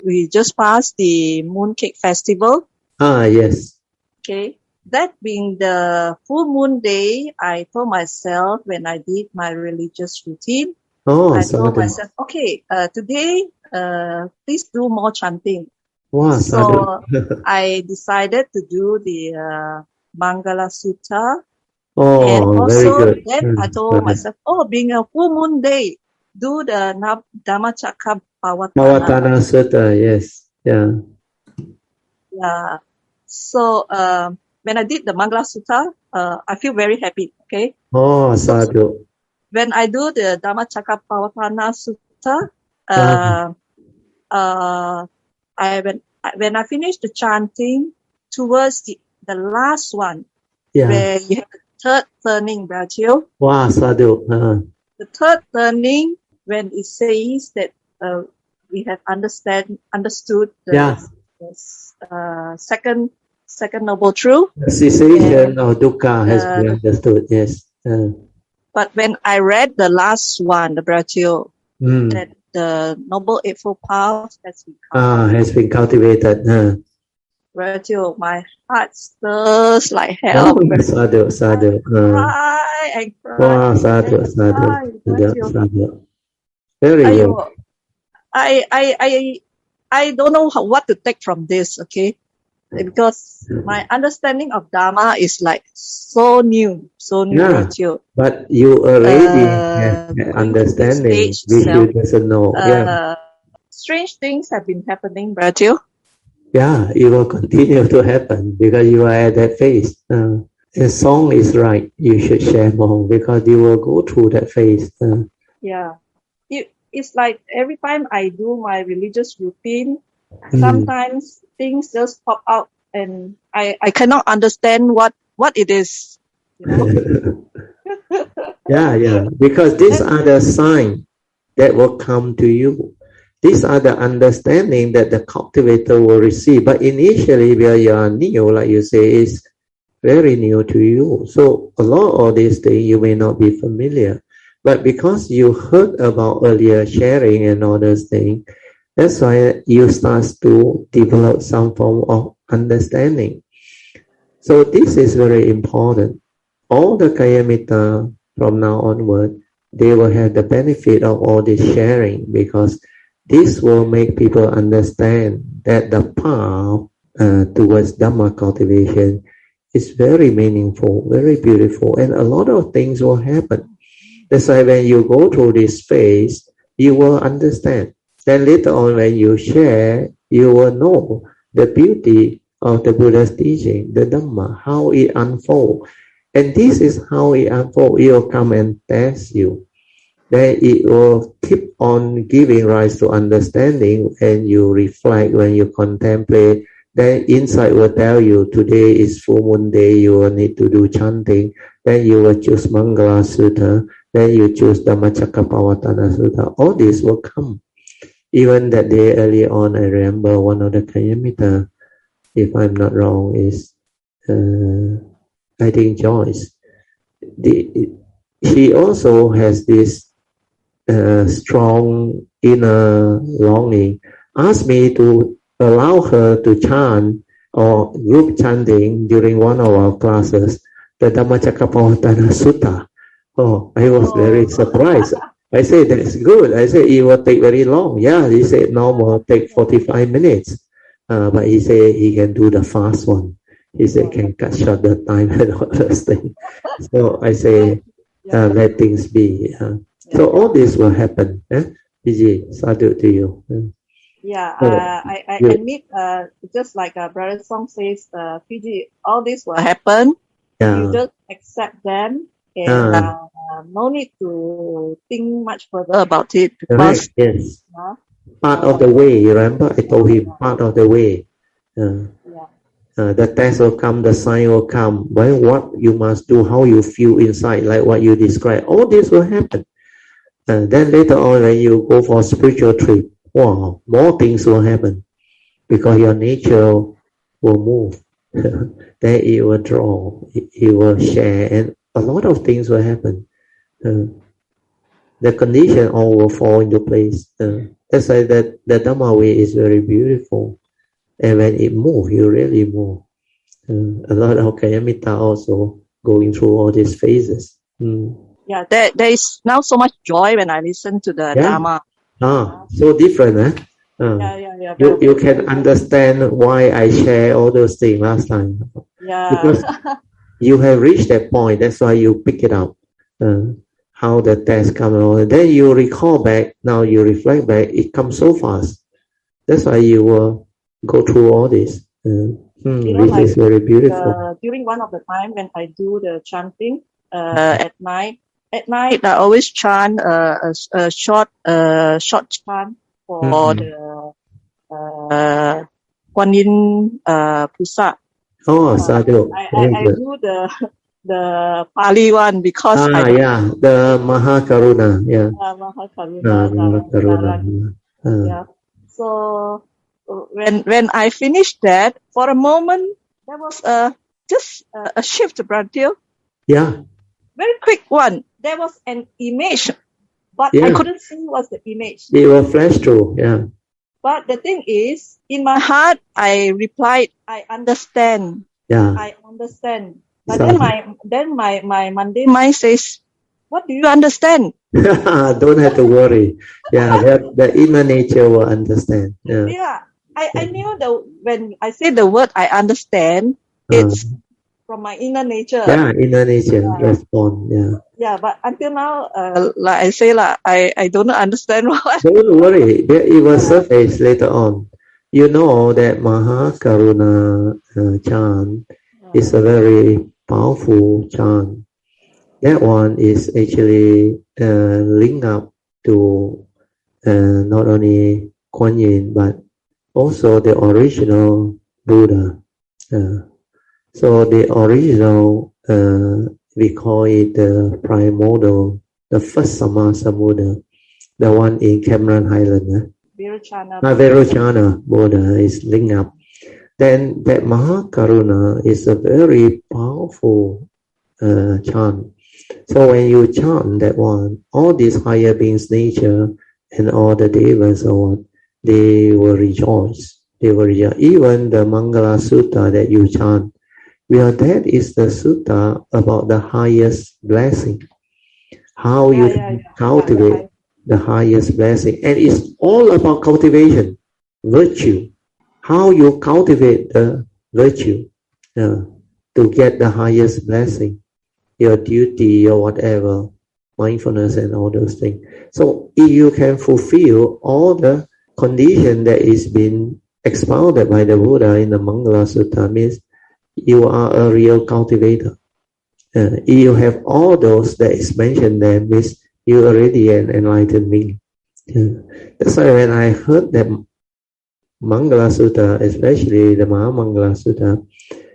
we just passed the Mooncake Festival. Yes. Okay. That being the full moon day, I told myself when I did my religious routine, I told myself, okay, today, please do more chanting. Wow, so I decided to do the Mangala Sutta. And also, very good. then I told myself, being a full moon day, do the Dhammacakkappavattana Sutta, yes. Yeah. Yeah. So, when I did the Mangala Sutta, I feel very happy. Okay. Sadhu. When I do the Dhammacakkappavattana Sutta, when I finish the chanting towards the last one, where you have the third turning, Brazil. Wow, Sadhu. The third turning, when it says that we have understood the second noble truth. The cessation of dukkha has been understood, yes. But when I read the last one, the Brazil, that the Noble Eightfold Path has been cultivated. Brazil, my heart stirs like hell. Sadhu. Cry and cry. Wow, sadhu. Very good. I don't know what to take from this, okay? Because my understanding of Dharma is like so new. But you already have understanding, which you doesn't know. Strange things have been happening, Brazil. Yeah, it will continue to happen because you are at that phase. The song is right. You should share more because you will go through that phase. It's like every time I do my religious routine, sometimes things just pop out and I cannot understand what it is. Yeah. Because these are the signs that will come to you. These are the understanding that the cultivator will receive. But initially, where you are new, like you say, is very new to you. So a lot of these things you may not be familiar. But because you heard about earlier sharing and all those things, that's why you start to develop some form of understanding. So this is very important. All the Kayamitta from now onward, they will have the benefit of all this sharing because this will make people understand that the path towards Dhamma cultivation is very meaningful, very beautiful, and a lot of things will happen. That's why when you go through this phase, you will understand. Then later on when you share, you will know the beauty of the Buddha's teaching, the Dhamma, how it unfolds. And this is how it unfolds. It will come and test you. Then it will keep on giving rise to understanding and you reflect when you contemplate. Then insight will tell you today is full moon day, you will need to do chanting. Then you will choose Mangala Sutta. Then you choose Dhammacakkappavattana Sutta. All this will come. Even that day early on, I remember one of the Kayamitta, if I'm not wrong, is I think Joyce. She also has this strong inner longing. Asked me to allow her to chant or group chanting during one of our classes, the Dhammacakkappavattana Sutta. I was very surprised. I said, that's good. I said, it will take very long. Yeah, he said, normal take 45 minutes. But he said he can do the fast one. He said, can cut short the time and all those things. So I say, let things be. So all this will happen. Fiji, sadhu to you. I admit, just like Brother Song says, Fiji, all this will happen. You just accept them. And no need to think much further about it. Because, yes. Part of the way, remember? I told him, part of the way. The test will come, the sign will come. When what you must do, how you feel inside, like what you described, all this will happen. Then later on, when you go for a spiritual trip, wow, more things will happen. Because your nature will move. Then it will draw, it will share, and a lot of things will happen. The condition all will fall into place. That's why that the Dhamma way is very beautiful. And when it moves, you really move. A lot of Kayamita also going through all these phases. Yeah, there is now so much joy when I listen to the Dhamma. So different, eh? Yeah. You can understand why I share all those things last time. Yeah. Because you have reached that point. That's why you pick it up. How the test come along. Then you recall back. Now you reflect back. It comes so fast. That's why you will go through all this. Which is very beautiful. During one of the time when I do the chanting at night, I always chant a short chant for the Kuan Yin Pusa. Oh, sadhu. I do the Pali one because the Mahakaruna. Mahakaruna. Yeah. So when I finished that, for a moment there was just a shift, Bradil. Yeah. Very quick one. There was an image, but I couldn't see what's the image. It will flash through. Yeah. But the thing is, in my heart, I replied, I understand. Yeah. I understand. But then my mundane mind says, what do you understand? Don't have to worry. Yeah, the inner nature will understand. Yeah. I knew when I say the word I understand, it's from my inner nature. Yeah, inner nature respond. Yeah. Yeah, but until now, like I say, I don't understand what. Don't worry, it will surface later on. You know that Mahakaruna chant is a very powerful chant. That one is actually linked up to not only Kuan Yin but also the original Buddha. So the original, we call it the primordial, the first Sammasambuddha, the one in Cameron Highland. Vairochana Buddha is linked up. Then that Mahakaruna is a very powerful chant. So when you chant that one, all these higher beings' nature and all the devas or what, they will rejoice. They will rejoice. Even the Mangala Sutta that you chant, well, that is the sutta about the highest blessing. How you cultivate the highest blessing. And it's all about cultivation, virtue. How you cultivate the virtue to get the highest blessing. Your duty or whatever, mindfulness and all those things. So if you can fulfill all the condition that is been expounded by the Buddha in the Mangala Sutta, means you are a real cultivator. If you have all those that is mentioned there, means you already an enlightened being. That's why when I heard that Mangala Sutta, especially the Mahamangala Sutta,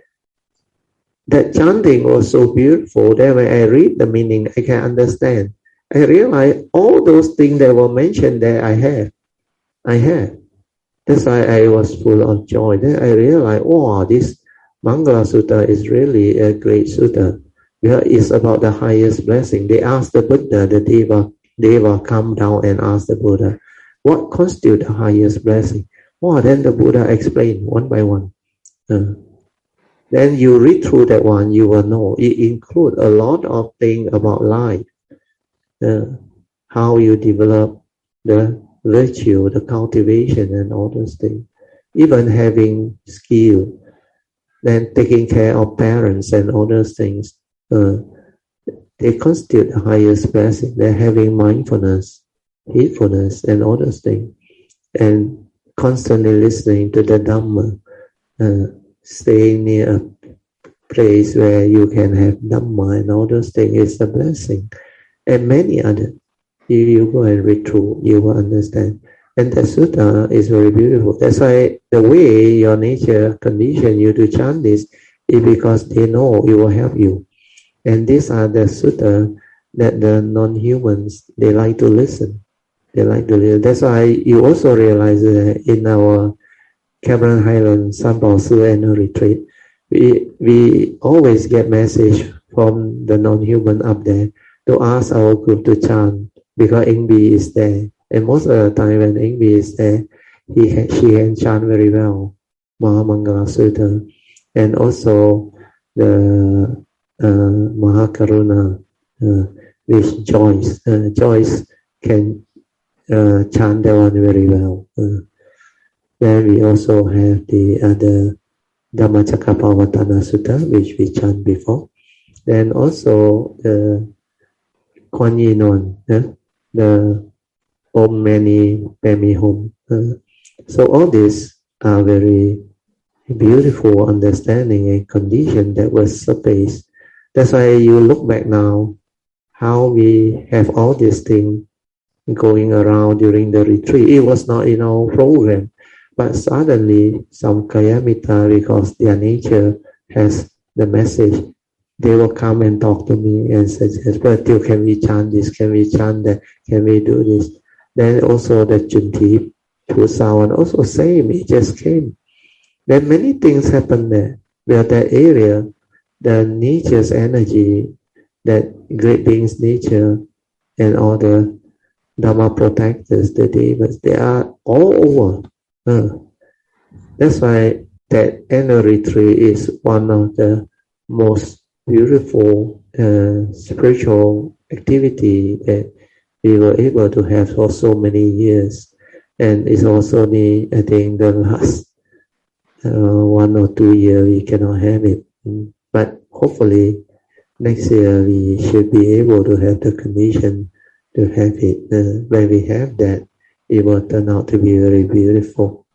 that chanting was so beautiful that when I read the meaning, I can understand. I realize all those things that were mentioned there, I had. That's why I was full of joy. Then I realized, wow, this Mangala Sutta is really a great sutta. Because it's about the highest blessing. They asked the Buddha, the Deva come down and ask the Buddha, what constitutes the highest blessing? Wow, then the Buddha explained one by one. Then you read through that one, you will know. It includes a lot of things about life. How you develop the virtue, the cultivation and all those things. Even having skill, then taking care of parents and all those things. They constitute the highest blessing. They're having mindfulness, heedfulness and all those things. And constantly listening to the Dhamma. Staying near a place where you can have Dhamma and all those things is a blessing. And many others. If you go and read through, you will understand. And the sutta is very beautiful. That's why the way your nature condition you to chant this is because they know it will help you. And these are the sutta that the non-humans, they like to listen. They like to listen. That's why you also realize that in our Cameron Highland Sambal Su annual retreat, we always get message from the non-human up there to ask our group to chant because Ingbi is there. And most of the time when Ingvi is there, she can chant very well, Mahamangala Sutta, and also the Mahakaruna, with Joyce. Joyce can chant that one very well. Then we also have the other Dhammacakkappavattana Sutta, which we chant before. Then also the Kuan Yin one, the Om Mani Padme Hum. So all these are very beautiful understanding and condition that was surfaced. That's why you look back now, how we have all these things going around during the retreat. It was not in our program, but suddenly some Kayamita, because their nature has the message, they will come and talk to me and suggest, but still, can we chant this? Can we chant that? Can we do this? Then also the Junti Pusawan also same, it just came. Then many things happen there, where that area, the nature's energy, that great beings nature, and all the Dhamma protectors, the devas, they are all over. That's why that annual retreat is one of the most beautiful spiritual activity that we were able to have for so many years. And it's also I think the last 1 or 2 years we cannot have it. But hopefully next year we should be able to have the condition to have it. When we have that, it will turn out to be very beautiful.